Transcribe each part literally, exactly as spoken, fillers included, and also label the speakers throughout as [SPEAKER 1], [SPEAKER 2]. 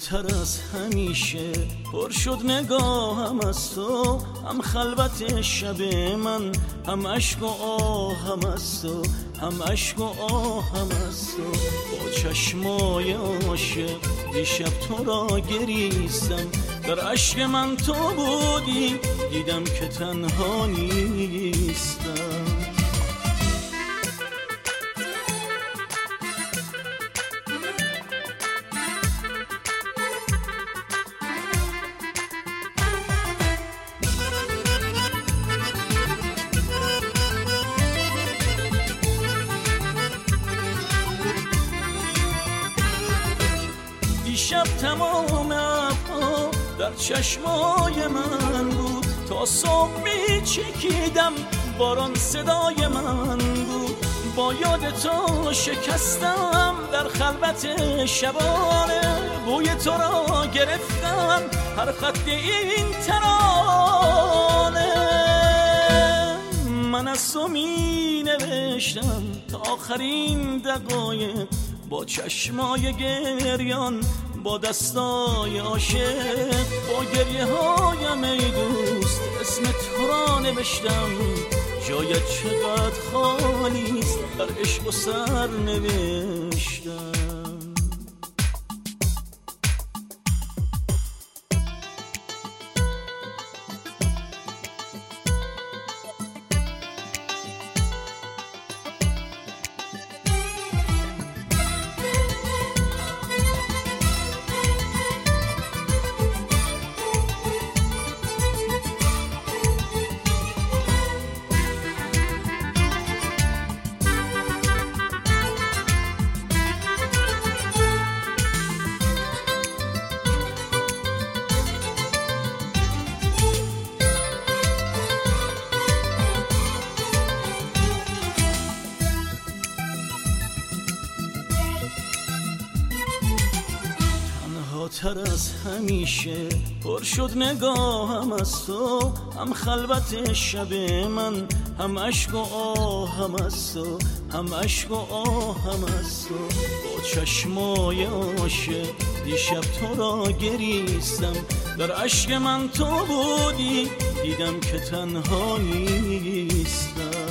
[SPEAKER 1] تر از همیشه پر شد نگاهم از تو، هم خلوت شب من، هم عشق و آهم از تو، هم عشق و آهم از تو. با چشمای عاشق دیشب تو را گریستم، در عشق من تو بودی، دیدم که تنها نیستم. دیشب تمام ابرها در چشمای من بود، تا صبح می چکیدم باران صدای من بود. با یاد تو شکستم در خلوت شبانه، بوی تو را گرفتم هر خط این ترانه. من از تو می نوشتم تا آخرین دقایق، با چشمای گریان، با دستای عاشق، با گریه هایم ای دوست اسم تو را نوشتم. جایت چقدر خالیست در عشق و سر نوشتم. تر از همیشه پر شد نگاهم از تو، هم خلوت شب من، هم عشق و آهم از تو، هم عشق و آهم از تو. با چشمای عاشق دیشب تو را گریستم، در عشق من تو بودی، دیدم که تنها نیستم.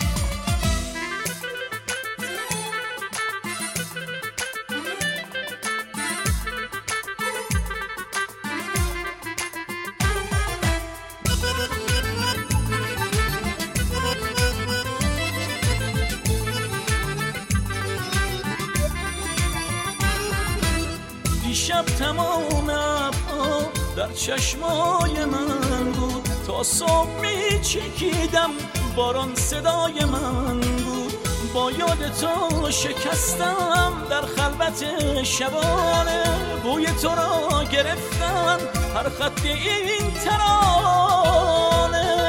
[SPEAKER 1] دیشب تمام ابرها در چشمای من بود، تا صبح می چکیدم باران صدای من بود. با یاد تو شکستم در خلوت شبانه، بوی تو را گرفتم هر خط این ترانه.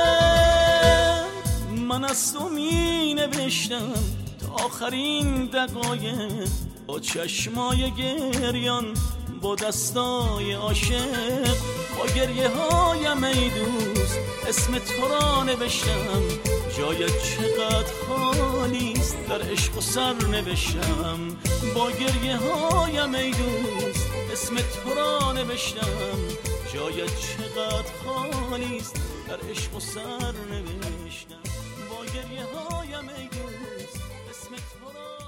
[SPEAKER 1] من از تو می نوشتم تا آخرین دقایق، با چشمای گریان، با دستای عاشق، با گریه هایم ای دوست اسم تو را نوشتم. جایت چقدر خالیست در عشق و سر نوشتم. با گریه هایم ای دوست اسم تو را نوشتم. جایت چقدر خالیست در عشق و سر نوشتم. با گریه هایم ای دوست اسم تو را